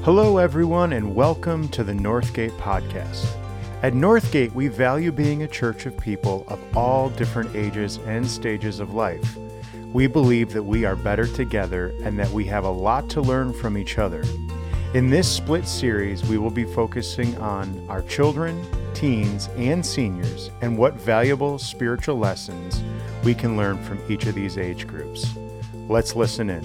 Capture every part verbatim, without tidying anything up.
Hello, everyone, and welcome to the Northgate Podcast. At Northgate, we value being a church of people of all different ages and stages of life. We believe that we are better together and that we have a lot to learn from each other. In this split series, we will be focusing on our children, teens, and seniors, and what valuable spiritual lessons we can learn from each of these age groups. Let's listen in.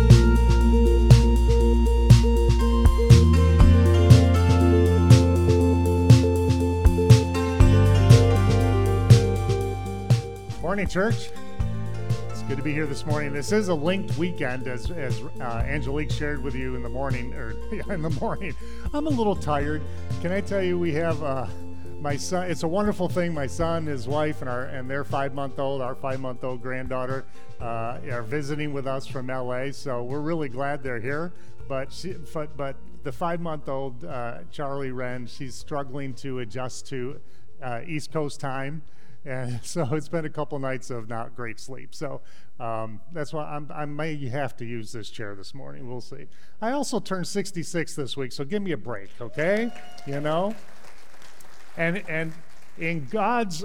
Morning, church. It's good to be here this morning. This is a linked weekend, as as uh, Angelique shared with you in the morning, or yeah, in the morning. I'm a little tired. Can I tell you, we have uh, my son. It's a wonderful thing. My son, his wife, and our and their five-month-old, our five-month-old granddaughter, uh, are visiting with us from L A. So we're really glad they're here. But she, but but the five-month-old uh, Charlie Wren, she's struggling to adjust to uh, East Coast time. And so it's been a couple nights of not great sleep. So um, that's why I'm, I may have to use this chair this morning. We'll see. I also turned sixty-six this week, so give me a break, okay? You know? And and in God's uh,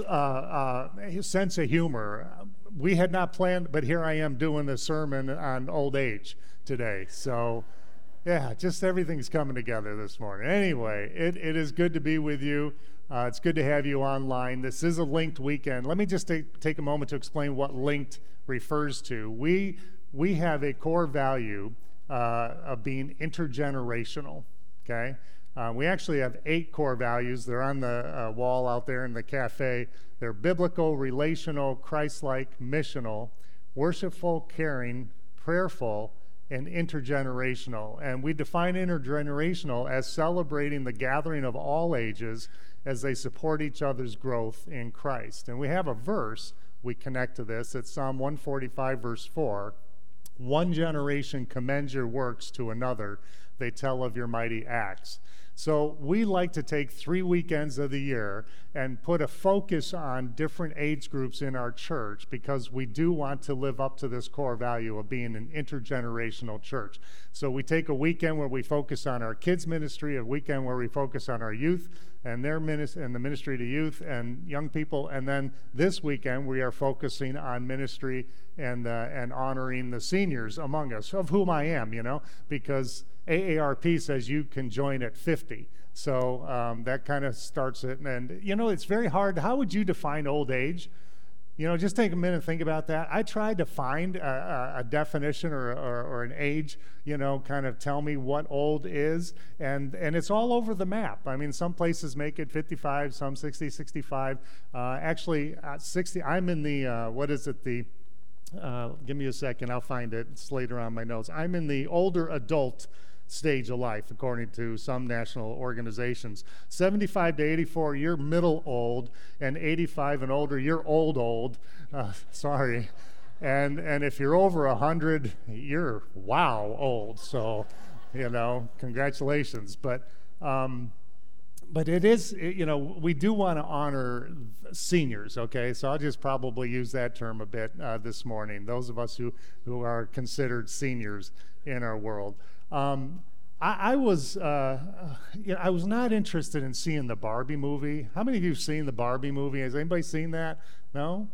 uh, sense of humor, we had not planned, but here I am doing a sermon on old age today. So, yeah, just everything's coming together this morning. Anyway, it, it is good to be with you. Uh, it's good to have you online. This is a linked weekend. Let me just take, take a moment to explain what linked refers to. We we have a core value uh, of being intergenerational, okay? Uh, we actually have eight core values. They're on the uh, wall out there in the cafe. They're biblical, relational, Christ-like, missional, worshipful, caring, prayerful, and intergenerational. And we define intergenerational as celebrating the gathering of all ages as they support each other's growth in Christ. And we have a verse we connect to this. It's Psalm one forty-five, verse four. One generation commends your works to another. They tell of your mighty acts. So we like to take three weekends of the year and put a focus on different age groups in our church because we do want to live up to this core value of being an intergenerational church. So we take a weekend where we focus on our kids ministry, a weekend where we focus on our youth and their ministry and the ministry to youth and young people, and then this weekend we are focusing on ministry and uh, and honoring the seniors among us, of whom I am, you know, because A A R P says you can join at fifty. So um, that kind of starts it. And, you know, it's very hard. How would you define old age? You know, just take a minute and think about that. I tried to find a, a, a definition or, or, or an age, you know, kind of tell me what old is. And, and it's all over the map. I mean, some places make it fifty-five, some sixty, sixty-five. Uh, actually, at sixty, I'm in the, uh, what is it, the, uh, give me a second, I'll find it. It's later on my notes. I'm in the older adult stage of life, according to some national organizations. seventy-five to eighty-four, you're middle old, and eighty-five and older, you're old old. Uh, sorry. And and if you're over one hundred, you're wow old. So, you know, congratulations. But um, but it is, you know, we do want to honor seniors, okay? So I'll just probably use that term a bit uh, this morning, those of us who, who are considered seniors in our world. Um, I, I was, uh, you know, I was not interested in seeing the Barbie movie. How many of you have seen the Barbie movie? Has anybody seen that? No?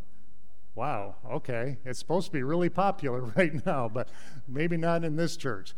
Wow. Okay. It's supposed to be really popular right now, but maybe not in this church.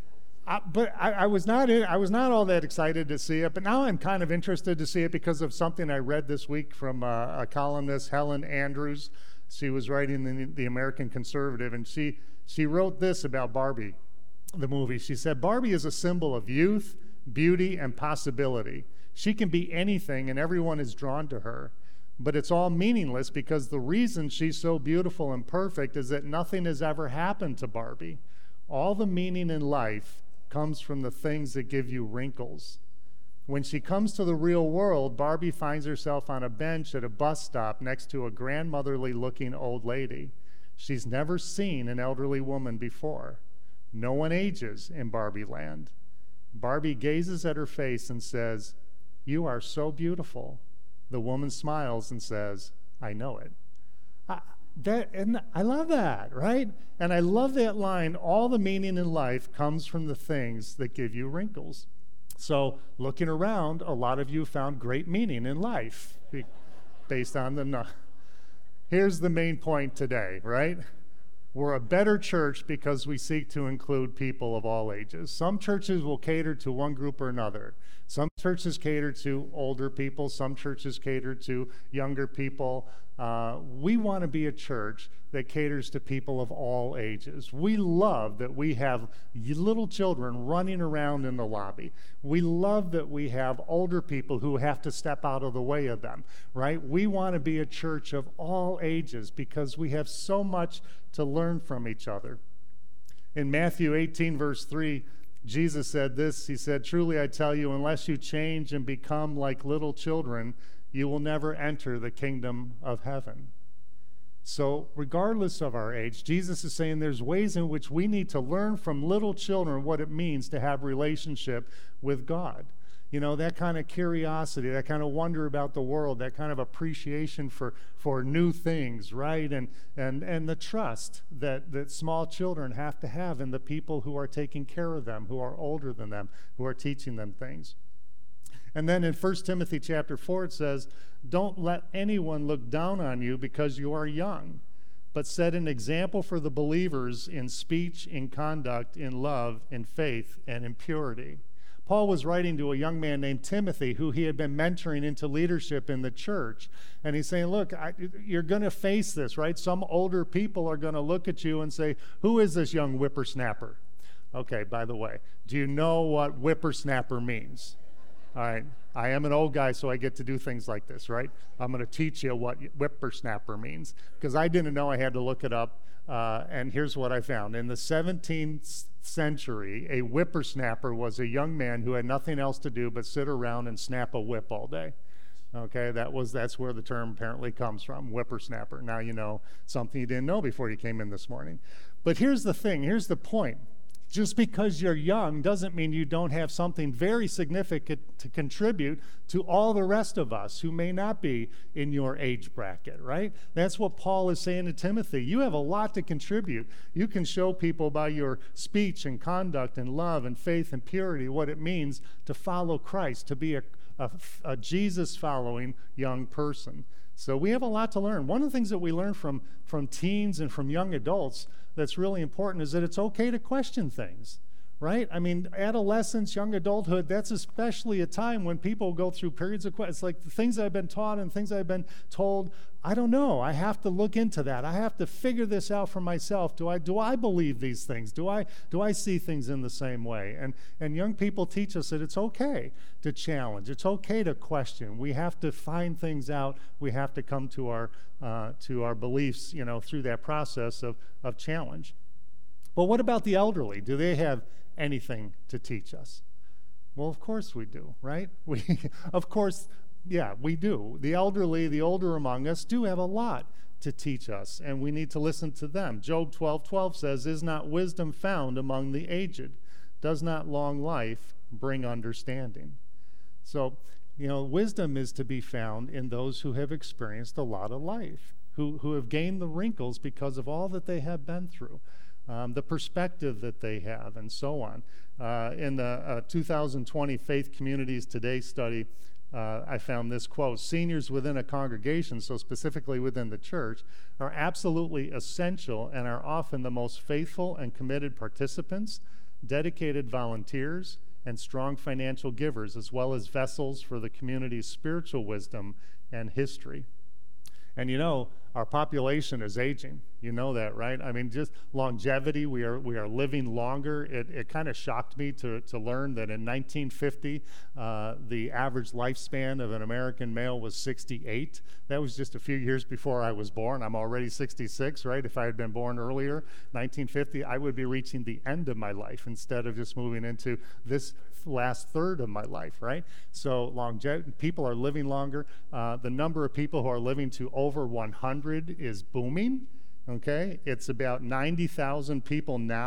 I, but I, I was not, in, I was not all that excited to see it. But now I'm kind of interested to see it because of something I read this week from uh, a columnist, Helen Andrews. She was writing in the, the American Conservative, and she she wrote this about Barbie, the movie. She said, Barbie is a symbol of youth, beauty, and possibility. She can be anything, and everyone is drawn to her. But it's all meaningless because the reason she's so beautiful and perfect is that nothing has ever happened to Barbie. All the meaning in life comes from the things that give you wrinkles. When she comes to the real world, Barbie finds herself on a bench at a bus stop next to a grandmotherly-looking old lady. She's never seen an elderly woman before. No one ages in Barbie land. Barbie gazes at her face and says, "You are so beautiful." The woman smiles and says, "I know it." I, that, and I love that, right? And I love that line, all the meaning in life comes from the things that give you wrinkles. So looking around, a lot of you found great meaning in life based on the... Here's the main point today, right? We're a better church because we seek to include people of all ages. Some churches will cater to one group or another. Some churches cater to older people. Some churches cater to younger people. Uh, we want to be a church that caters to people of all ages. We love that we have little children running around in the lobby. We love that we have older people who have to step out of the way of them, right? We want to be a church of all ages because we have so much to learn from each other. In Matthew eighteen, verse three, Jesus said this. He said, "Truly I tell you, unless you change and become like little children, you will never enter the kingdom of heaven." So regardless of our age, Jesus is saying there's ways in which we need to learn from little children what it means to have relationship with God. You know, that kind of curiosity, that kind of wonder about the world, that kind of appreciation for, for new things, right? And, and, and the trust that, that small children have to have in the people who are taking care of them, who are older than them, who are teaching them things. And then in First Timothy chapter four, it says, "Don't let anyone look down on you because you are young, but set an example for the believers in speech, in conduct, in love, in faith, and in purity." Paul was writing to a young man named Timothy who he had been mentoring into leadership in the church. And he's saying, look, I, you're going to face this, right? Some older people are going to look at you and say, "Who is this young whippersnapper?" Okay, by the way, do you know what whippersnapper means? All right, I am an old guy, so I get to do things like this, right? I'm going to teach you what whippersnapper means, because I didn't know. I had to look it up, uh, and here's what I found. In the seventeenth century, a whippersnapper was a young man who had nothing else to do but sit around and snap a whip all day. Okay, that was that's where the term apparently comes from, whippersnapper. Now you know something you didn't know before you came in this morning. But here's the thing, here's the point. Just because you're young doesn't mean you don't have something very significant to contribute to all the rest of us who may not be in your age bracket, right? That's what Paul is saying to Timothy. You have a lot to contribute. You can show people by your speech and conduct and love and faith and purity what it means to follow Christ, to be a, a, a Jesus-following young person. So we have a lot to learn. One of the things that we learn from, from teens and from young adults that's really important is that it's okay to question things, right? I mean, adolescence, young adulthood, that's especially a time when people go through periods of questions. It's like the things I've been taught and things I've been told, I don't know. I have to look into that. I have to figure this out for myself. Do I do I believe these things? Do I do I see things in the same way? And and young people teach us that it's okay to challenge. It's okay to question. We have to find things out. We have to come to our uh, to our beliefs, you know, through that process of of challenge. But what about the elderly? Do they have anything to teach us? Well, of course we do, right? We, of course, yeah, we do. The elderly, the older among us, do have a lot to teach us, and we need to listen to them. Job twelve twelve says, "Is not wisdom found among the aged? Does not long life bring understanding?" So, you know, wisdom is to be found in those who have experienced a lot of life, who, who have gained the wrinkles because of all that they have been through. Um, the perspective that they have, and so on. Uh, in the uh, two thousand twenty Faith Communities Today study, uh, I found this quote: "Seniors within a congregation, so specifically within the church, are absolutely essential and are often the most faithful and committed participants, dedicated volunteers, and strong financial givers, as well as vessels for the community's spiritual wisdom and history." And you know, our population is aging. You know that, right? I mean, just longevity, we are we are living longer. It, it kind of shocked me to, to learn that in nineteen fifty, uh, the average lifespan of an American male was sixty-eight. That was just a few years before I was born. I'm already sixty-six, right? If I had been born earlier, nineteen fifty, I would be reaching the end of my life instead of just moving into this last third of my life, right? So longevity, people are living longer. Uh, the number of people who are living to over one hundred is booming. Okay, it's about ninety thousand people now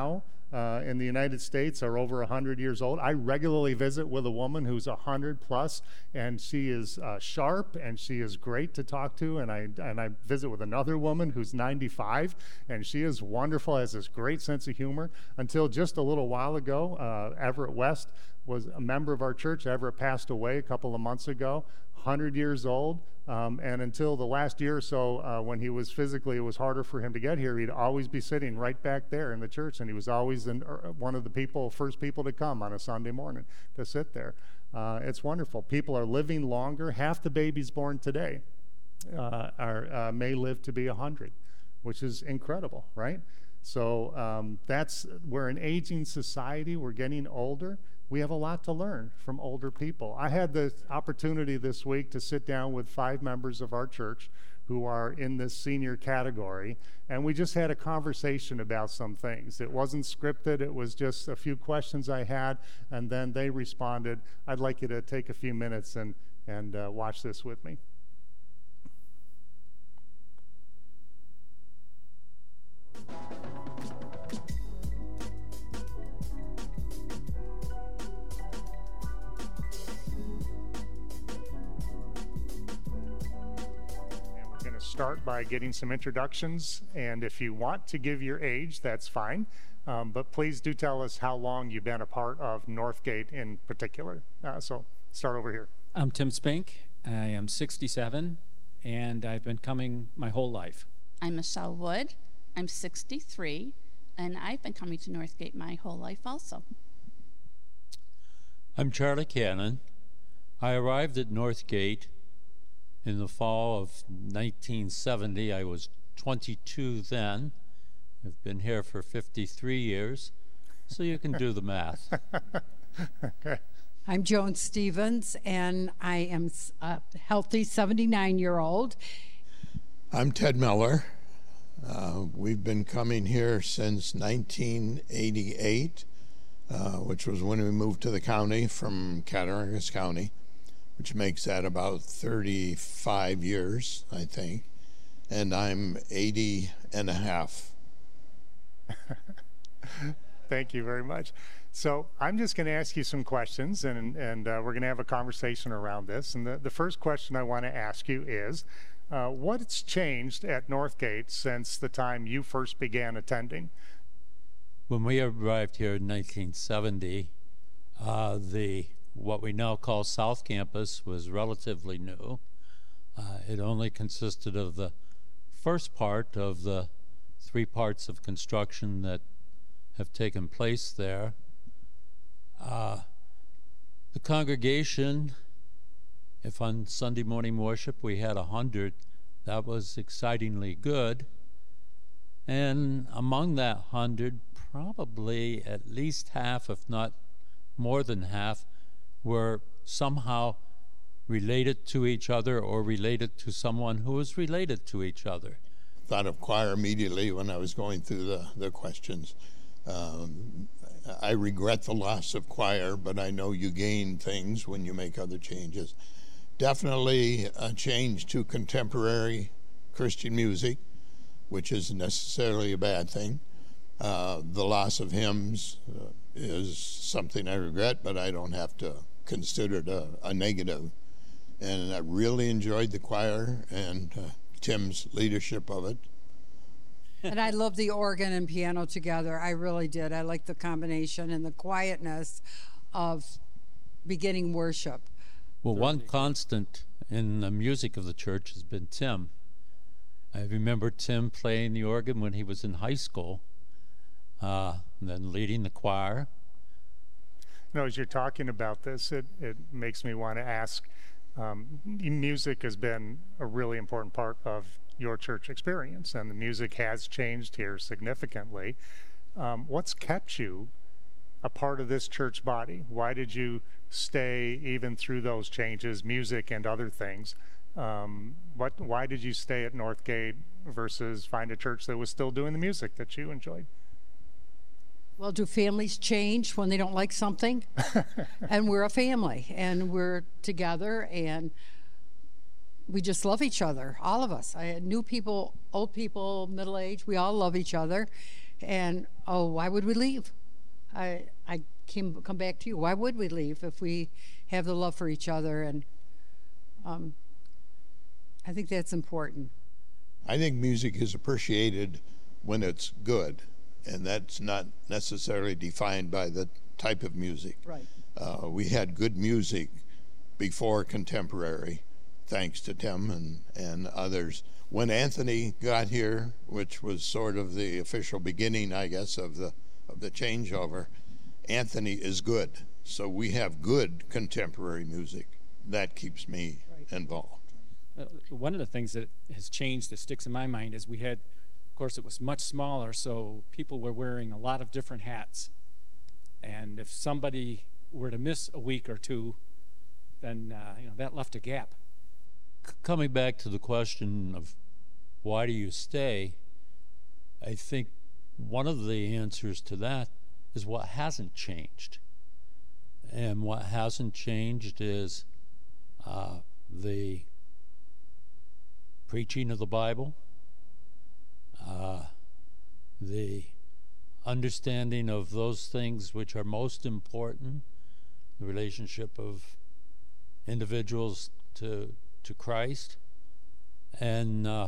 uh, in the United States are over one hundred years old. I regularly visit with a woman who's one hundred plus, and she is uh, sharp, and she is great to talk to. And I and I visit with another woman who's ninety-five, and she is wonderful, has this great sense of humor. Until just a little while ago, uh, Everett West was a member of our church. Everett passed away a couple of months ago, one hundred years old. Um, and until the last year or so, uh, when he was physically, it was harder for him to get here. He'd always be sitting right back there in the church, and he was always in, uh, one of the people, first people to come on a Sunday morning to sit there. Uh, it's wonderful. People are living longer. Half the babies born today uh, are uh, may live to be one hundred, which is incredible, right? So um, that's, we're an aging society. We're getting older. We have a lot to learn from older people. I had the opportunity this week to sit down with five members of our church who are in this senior category, and we just had a conversation about some things. It wasn't scripted. It was just a few questions I had, and then they responded. I'd like you to take a few minutes and, and uh, watch this with me. Start by getting some introductions, and if you want to give your age, that's fine, um, but please do tell us how long you've been a part of Northgate in particular. Uh, so start over here. I'm Tim Spink. I am sixty-seven, and I've been coming my whole life. I'm Michelle Wood. I'm sixty-three, and I've been coming to Northgate my whole life also. I'm Charlie Cannon. I arrived at Northgate in the fall of nineteen seventy. I was twenty-two then. I've been here for fifty-three years, so you can do the math. Okay. I'm Joan Stevens, and I am a healthy seventy-nine-year-old. I'm Ted Miller. Uh, we've been coming here since nineteen eighty-eight, uh, which was when we moved to the county from Cattaraugus County, which makes that about thirty-five years, I think. And I'm eighty and a half. Thank you very much. So I'm just going to ask you some questions, and, and uh, we're going to have a conversation around this. And the, the first question I want to ask you is, uh, what's changed at Northgate since the time you first began attending? When we arrived here in nineteen seventy, uh, the what we now call South Campus was relatively new. Uh, it only consisted of the first part of the three parts of construction that have taken place there. Uh, the congregation, if on Sunday morning worship we had a hundred, that was excitingly good. And among that hundred, probably at least half, if not more than half, were somehow related to each other or related to someone who was related to each other. Thought of choir immediately when I was going through the, the questions. Um, I regret the loss of choir, but I know you gain things when you make other changes. Definitely a change to contemporary Christian music, which isn't necessarily a bad thing. Uh, the loss of hymns uh, is something I regret, but I don't have to consider it a, a negative. And I really enjoyed the choir and uh, Tim's leadership of it. And I love the organ and piano together. I really did. I like the combination and the quietness of beginning worship. Well, one constant in the music of the church has been Tim. I remember Tim playing the organ when he was in high school, uh, and then leading the choir. You know, as you're talking about this, it, it makes me want to ask, um, music has been a really important part of your church experience, and the music has changed here significantly. Um, what's kept you a part of this church body? Why did you stay even through those changes, music and other things? Um, what, why did you stay at Northgate versus find a church that was still doing the music that you enjoyed? Well, do families change when they don't like something? And we're a family, and we're together, and we just love each other, all of us. I had new people, old people, middle age, we all love each other. And, oh, why would we leave? I I came come back to you. Why would we leave if we have the love for each other? And um, I think that's important. I think music is appreciated when it's good, and that's not necessarily defined by the type of music. Right. Uh, we had good music before contemporary, thanks to Tim and, and others. When Anthony got here, which was sort of the official beginning, I guess, of the of the changeover, Anthony is good. So we have good contemporary music. That keeps me Right. involved. Uh, One of the things that has changed that sticks in my mind is we had, of course, it was much smaller, so people were wearing a lot of different hats. And if somebody were to miss a week or two, then uh, you know that left a gap. C- coming back to the question of why do you stay, I think one of the answers to that is what hasn't changed. And what hasn't changed is uh, the preaching of the Bible, uh, the understanding of those things which are most important, the relationship of individuals to to Christ, and uh,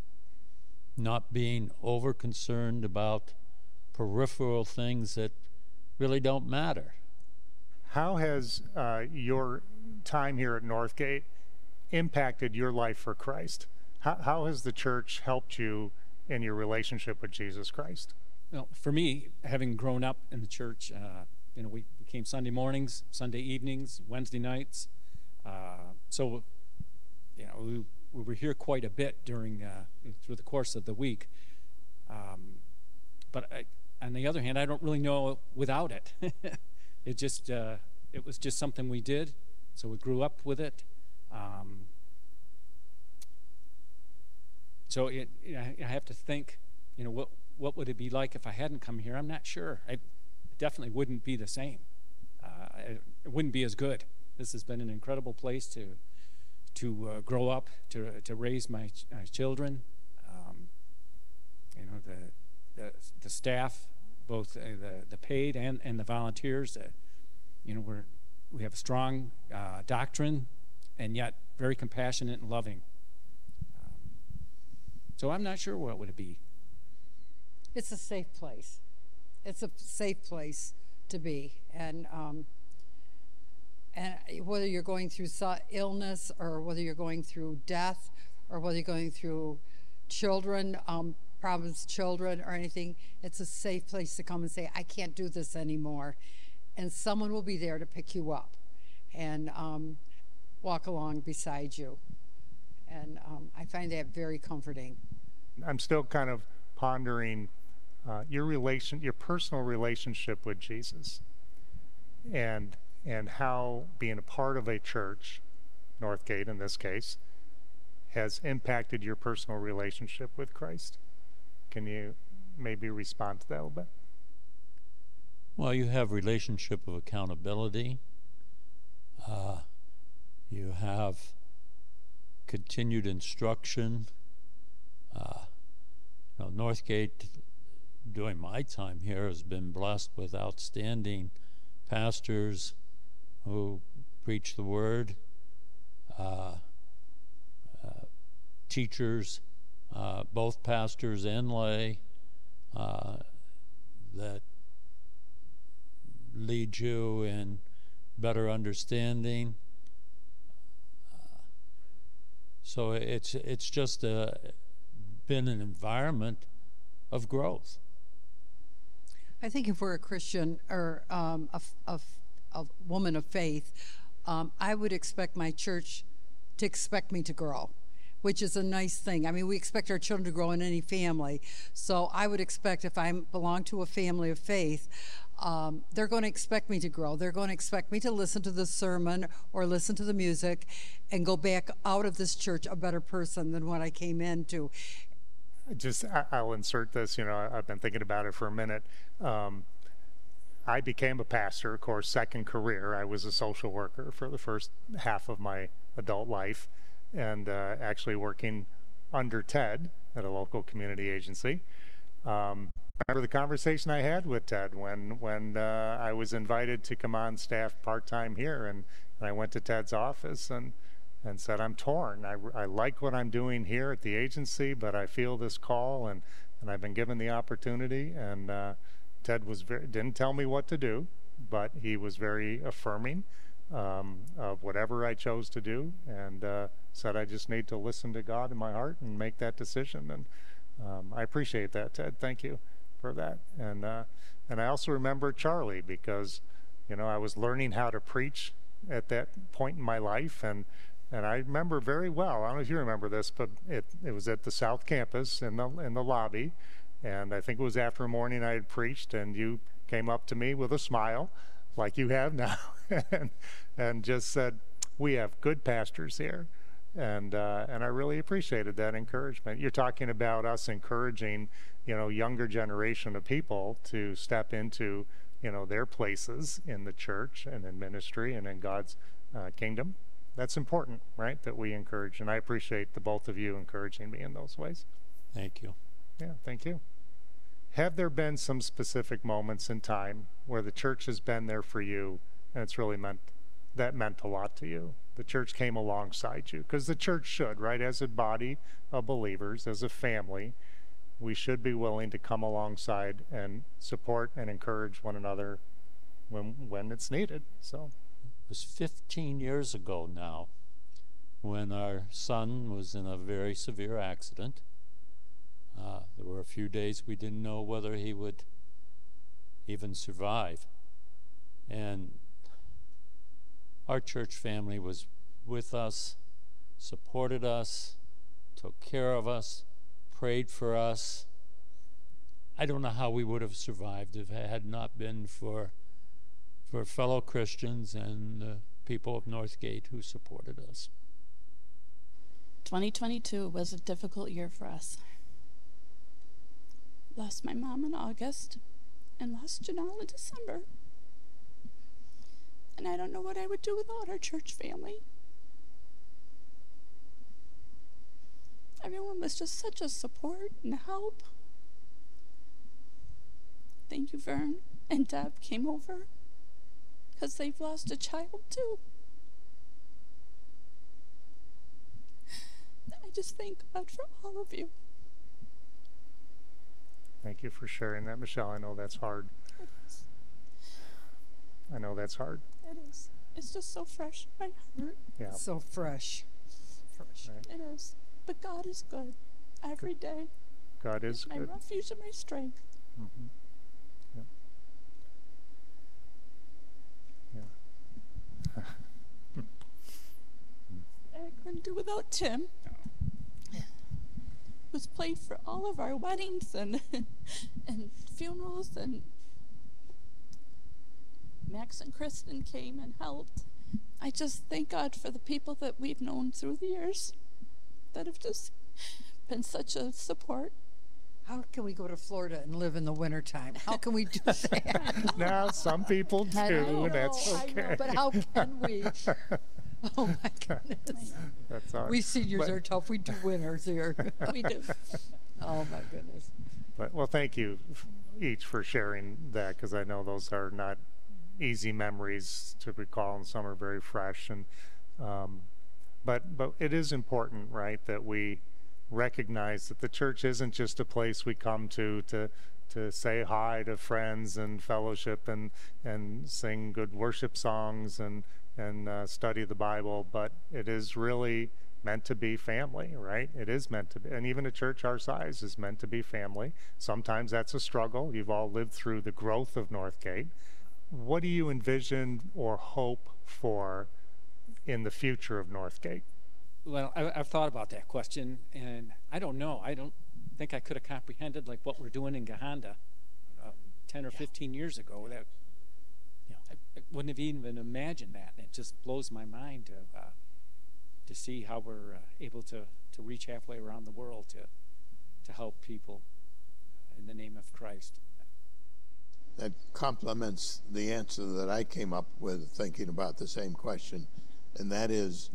not being over concerned about peripheral things that really don't matter. How has uh, your time here at Northgate impacted your life for Christ? How, how has the church helped you in your relationship with Jesus Christ? Well, for me, having grown up in the church, uh, you know, we came Sunday mornings, Sunday evenings, Wednesday nights. Uh, so, you know, we, we were here quite a bit during uh, through the course of the week. Um, but I, on the other hand, I don't really know without it. It just uh, it was just something we did, so we grew up with it. Um, so it, you know, I have to think, you know, what what would it be like if I hadn't come here? I'm not sure. I definitely wouldn't be the same. Uh, it, it wouldn't be as good. This has been an incredible place to to uh, grow up, to to raise my, ch- my children. Um, you know, the the, the staff, both uh, the the paid and, and the volunteers. Uh, you know, we're we have a strong uh, doctrine, and yet very compassionate and loving. Um, so I'm not sure what would it be. It's a safe place. It's a safe place to be, and um, and whether you're going through so- illness, or whether you're going through death, or whether you're going through children um, problems, children, or anything, it's a safe place to come and say, "I can't do this anymore," and someone will be there to pick you up and um, walk along beside you, and um, I find that very comforting. I'm still kind of pondering uh, your relation, your personal relationship with Jesus, and and how being a part of a church, Northgate in this case, has impacted your personal relationship with Christ. Can you maybe respond to that a little bit? Well, you have relationship of accountability. Uh, you have continued instruction. Uh, you know, Northgate, during my time here, has been blessed with outstanding pastors who preach the word, uh, uh, teachers, uh, both pastors and lay, uh, that lead you in better understanding. Uh, so it's it's just a, been an environment of growth. I think if we're a Christian or um, a, f- a f- a woman of faith, um, I would expect my church to expect me to grow, which is a nice thing. I mean, we expect our children to grow in any family. So I would expect if I belong to a family of faith, um, they're going to expect me to grow. They're going to expect me to listen to the sermon or listen to the music and go back out of this church a better person than what I came into. Just, I- I'll insert this, you know, I- I've been thinking about it for a minute. Um, I became a pastor, of course, second career. I was a social worker for the first half of my adult life, and uh, actually working under Ted at a local community agency. Um, remember the conversation I had with Ted when when uh, I was invited to come on staff part-time here, and, and I went to Ted's office and and said, I'm torn. I, I like what I'm doing here at the agency, but I feel this call, and, and I've been given the opportunity. And uh, Ted was very, didn't tell me what to do, but he was very affirming um, of whatever I chose to do, and uh, said I just need to listen to God in my heart and make that decision. And um, I appreciate that, Ted. Thank you for that. And uh, and I also remember Charlie, because, you know, I was learning how to preach at that point in my life, and and I remember very well. I don't know if you remember this, but it it was at the South Campus in the in the lobby, and I think it was after a morning I had preached, and you came up to me with a smile, like you have now, and and just said, "We have good pastors here." And uh, and I really appreciated that encouragement. You're talking about us encouraging, you know, younger generation of people to step into, you know, their places in the church and in ministry and in God's uh, kingdom. That's important, right? That we encourage, and I appreciate the both of you encouraging me in those ways. Thank you. Yeah, thank you. Have there been some specific moments in time where the church has been there for you, and it's really meant that meant a lot to you? The church came alongside you, because the church should, right? As a body of believers, as a family, we should be willing to come alongside and support and encourage one another when when it's needed. So It was fifteen years ago now when our son was in a very severe accident. Uh, there were a few days we didn't know whether he would even survive. And our church family was with us, supported us, took care of us, prayed for us. I don't know how we would have survived if it had not been for for fellow Christians and the people of Northgate who supported us. twenty twenty-two was a difficult year for us. Lost my mom in August and lost Janelle in December. And I don't know what I would do without our church family. Everyone was just such a support and help. Thank you, Vern and Deb came over, because they've lost a child too. I just thank God for all of you. thank you for sharing that, Michelle. I know that's hard. It is. I know that's hard. It is. It's just so fresh in my heart. Yeah. So fresh. Fresh. Right. It is. But God is good every day. God is My good. refuge and my strength. Mm-hmm. Yep. Yeah. I couldn't do without Tim. Who's played for all of our weddings and and funerals, and Max and Kristen came and helped. I just thank God for the people that we've known through the years that have just been such a support. How can we go to Florida and live in the wintertime? How can we do that? Now, some people I do, know, and that's I know, okay. but how can we? Oh my goodness. That's all right. We seniors But- are tough. We do winters here. We do. Oh my goodness. But, well, thank you f- each for sharing that, because I know those are not easy memories to recall, and some are very fresh. And um, but but it is important, right, that we recognize that the church isn't just a place we come to to to say hi to friends and fellowship and and sing good worship songs and and uh, study the Bible, but it is really meant to be family, right? It is meant to be, and even a church our size is meant to be family. Sometimes that's a struggle. You've all lived through the growth of Northgate. What do you envision or hope for in the future of Northgate? Well, I, I've thought about that question, and I don't know. I don't think I could have comprehended like what we're doing in Gahanda um, ten or fifteen years ago. That you know, I, I wouldn't have even imagined that. And it just blows my mind to uh, to see how we're uh, able to to reach halfway around the world to to help people in the name of Christ. That complements the answer that I came up with thinking about the same question, and that is,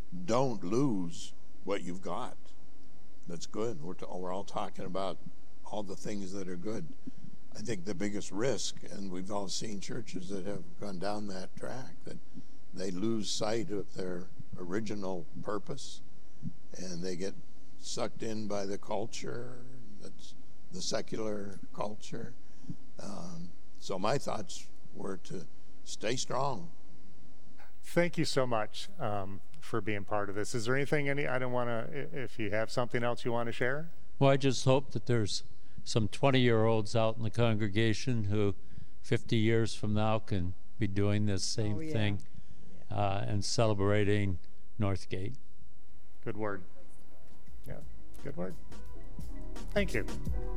don't lose what you've got. That's good. We're, t- we're all talking about all the things that are good. I think the biggest risk, and we've all seen churches that have gone down that track, that they lose sight of their original purpose, and they get sucked in by the culture, that's the secular culture. Um, so my thoughts were to stay strong. Thank you so much um, for being part of this. Is there anything, any, I don't want to, if you have something else you want to share? Well, I just hope that there's some twenty-year-olds out in the congregation who fifty years from now can be doing this same Oh, yeah. thing uh, and celebrating Northgate. Good word. Yeah, good word. Thank you.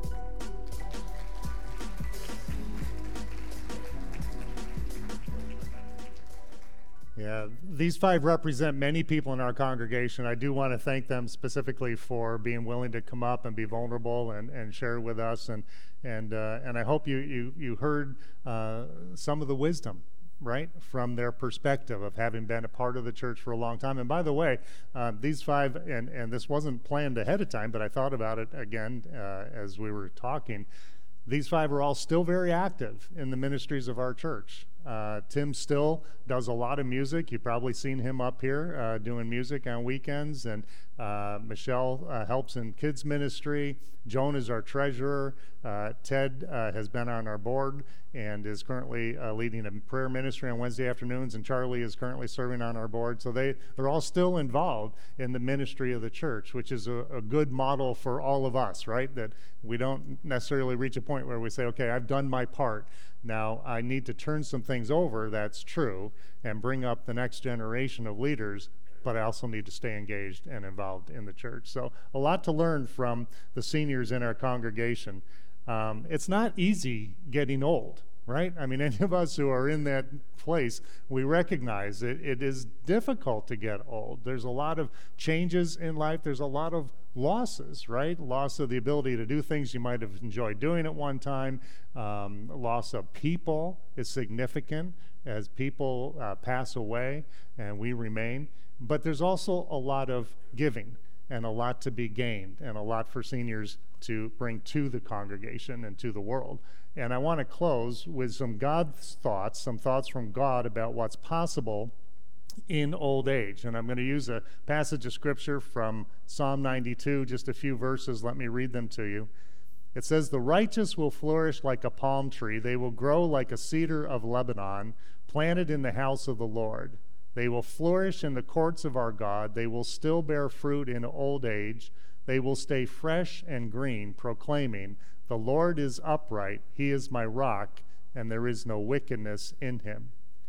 Yeah, these five represent many people in our congregation. I do want to thank them specifically for being willing to come up and be vulnerable and, and share with us. And and uh, and I hope you you you heard uh, some of the wisdom, right, from their perspective of having been a part of the church for a long time. And by the way, uh, these five, and and this wasn't planned ahead of time, but I thought about it again uh, as we were talking. These five are all still very active in the ministries of our church. Uh, Tim still does a lot of music. You've probably seen him up here uh, doing music on weekends. And uh, Michelle uh, helps in kids ministry. Joan is our treasurer. Uh, Ted uh, has been on our board and is currently uh, leading a prayer ministry on Wednesday afternoons. And Charlie is currently serving on our board. So they, they're all still involved in the ministry of the church, which is a, a good model for all of us, right? That we don't necessarily reach a point where we say, okay, I've done my part. Now I need to turn some things over, that's true, and bring up the next generation of leaders, but I also need to stay engaged and involved in the church. So a lot to learn from the seniors in our congregation. Um, it's not easy getting old, right? I mean, any of us who are in that place, we recognize it. It is difficult to get old. There's a lot of changes in life. There's a lot of losses, right? Loss of the ability to do things you might have enjoyed doing at one time. Um, loss of people is significant as people uh, pass away and we remain. But there's also a lot of giving and a lot to be gained and a lot for seniors to bring to the congregation and to the world. And I want to close with some God's thoughts, some thoughts from God about what's possible in old age. And I'm going to use a passage of scripture from Psalm ninety-two, just a few verses. Let me read them to you. It says, "The righteous will flourish like a palm tree. They will grow like a cedar of Lebanon, planted in the house of the Lord. They will flourish in the courts of our God. They will still bear fruit in old age. They will stay fresh and green, proclaiming, 'The Lord is upright. He is my rock, and there is no wickedness in him.'"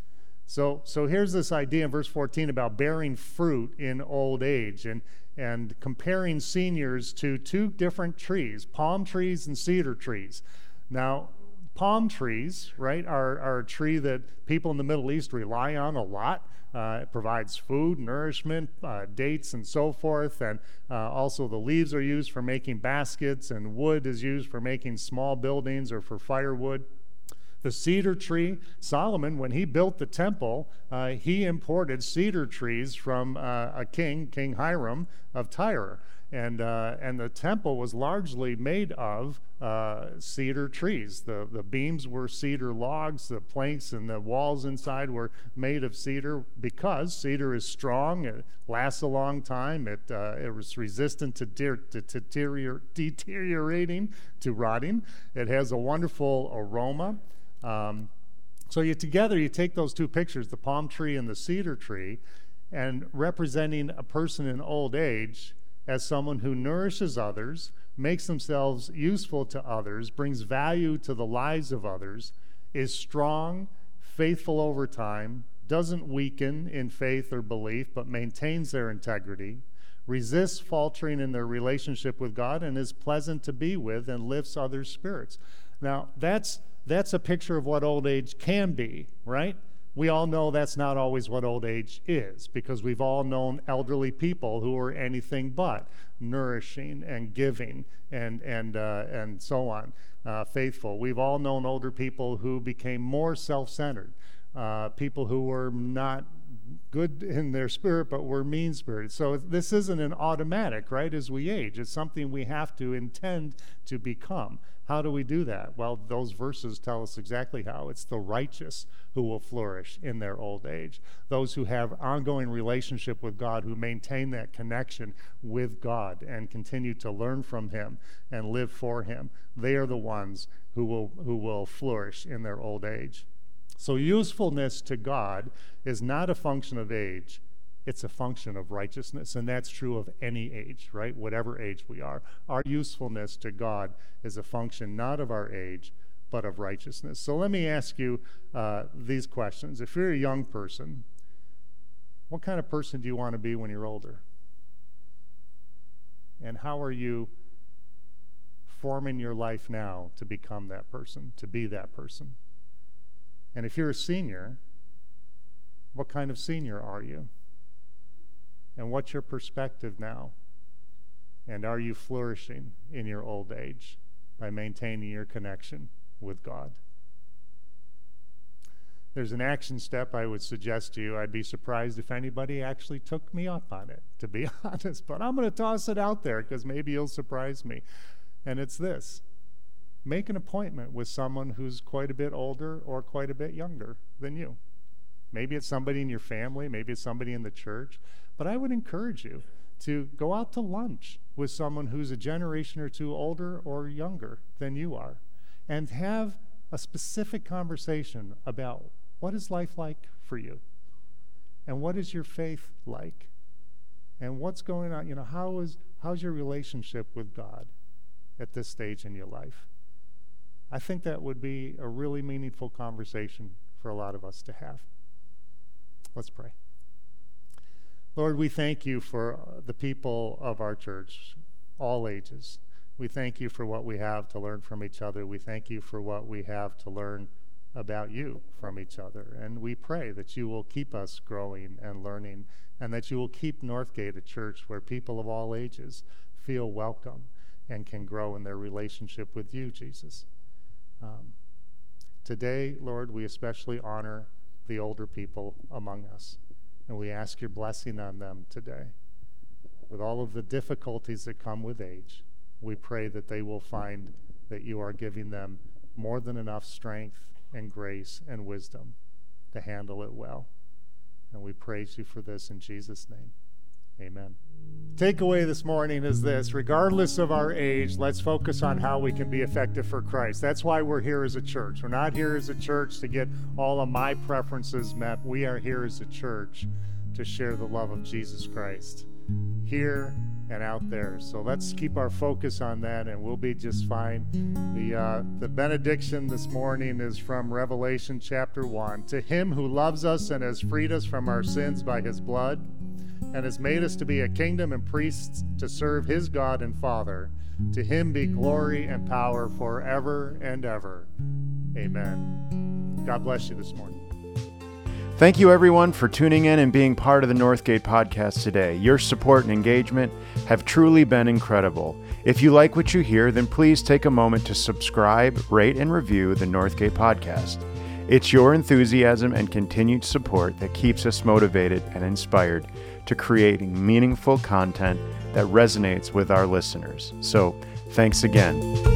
So, so here's this idea in verse fourteen about bearing fruit in old age and, and comparing seniors to two different trees, palm trees and cedar trees. Now, palm trees, right, are, are a tree that people in the Middle East rely on a lot. Uh, it provides food, nourishment, uh, dates, and so forth. And uh, also the leaves are used for making baskets, and wood is used for making small buildings or for firewood. The cedar tree, Solomon, when he built the temple, uh, he imported cedar trees from uh, a king, King Hiram of Tyre. And uh, and the temple was largely made of uh, cedar trees. The, the beams were cedar logs, the planks and the walls inside were made of cedar because cedar is strong, it lasts a long time, it, uh, it was resistant to, de- to deterior- deteriorating, to rotting. It has a wonderful aroma. Um, so you together, you take those two pictures, the palm tree and the cedar tree, and representing a person in old age as someone who nourishes others, makes themselves useful to others, brings value to the lives of others, is strong, faithful over time, doesn't weaken in faith or belief, but maintains their integrity, resists faltering in their relationship with God, and is pleasant to be with and lifts others' spirits. Now, that's that's a picture of what old age can be, right? We all know that's not always what old age is, because we've all known elderly people who are anything but nourishing and giving and and uh, and so on, uh, faithful. We've all known older people who became more self-centered, uh, people who were not good in their spirit, but we're mean-spirited. So this isn't an automatic, right, as we age. It's something we have to intend to become. How do we do that? Well, those verses tell us exactly how. It's the righteous who will flourish in their old age. Those who have ongoing relationship with God, who maintain that connection with God and continue to learn from him and live for him, they are the ones who will who will flourish in their old age. So usefulness to God is not a function of age. It's a function of righteousness, and that's true of any age, right? Whatever age we are. Our usefulness to God is a function not of our age, but of righteousness. So let me ask you uh, these questions. If you're a young person, what kind of person do you want to be when you're older? And how are you forming your life now to become that person, to be that person? And if you're a senior, what kind of senior are you? And what's your perspective now? And are you flourishing in your old age by maintaining your connection with God? There's an action step I would suggest to you. I'd be surprised if anybody actually took me up on it, to be honest. But I'm going to toss it out there because maybe you'll surprise me. And it's this. Make an appointment with someone who's quite a bit older or quite a bit younger than you. Maybe it's somebody in your family, maybe it's somebody in the church, but I would encourage you to go out to lunch with someone who's a generation or two older or younger than you are and have a specific conversation about what is life like for you and what is your faith like and what's going on, you know, how is how's your relationship with God at this stage in your life? I think that would be a really meaningful conversation for a lot of us to have. Let's pray. Lord, we thank you for the people of our church, all ages. We thank you for what we have to learn from each other. We thank you for what we have to learn about you from each other. And we pray that you will keep us growing and learning, and that you will keep Northgate a church where people of all ages feel welcome and can grow in their relationship with you, Jesus. Um, today, Lord, we especially honor the older people among us, and we ask your blessing on them today. With all of the difficulties that come with age, we pray that they will find that you are giving them more than enough strength and grace and wisdom to handle it well. And we praise you for this in Jesus' name. Amen. Takeaway this morning is this: regardless of our age, let's focus on how we can be effective for Christ. That's why we're here as a church. We're not here as a church to get all of my preferences met. We are here as a church to share the love of Jesus Christ here and out there. So let's keep our focus on that, and we'll be just fine. The uh, the benediction this morning is from Revelation chapter one. To him who loves us and has freed us from our sins by his blood, and has made us to be a kingdom and priests to serve his God and Father, to him be glory and power forever and ever. Amen. God bless you this morning. Thank you, everyone, for tuning in and being part of the Northgate podcast today. Your support and engagement have truly been incredible. If you like what you hear, then please take a moment to subscribe, rate, and review the Northgate podcast. It's your enthusiasm and continued support that keeps us motivated and inspired to creating meaningful content that resonates with our listeners. So, thanks again.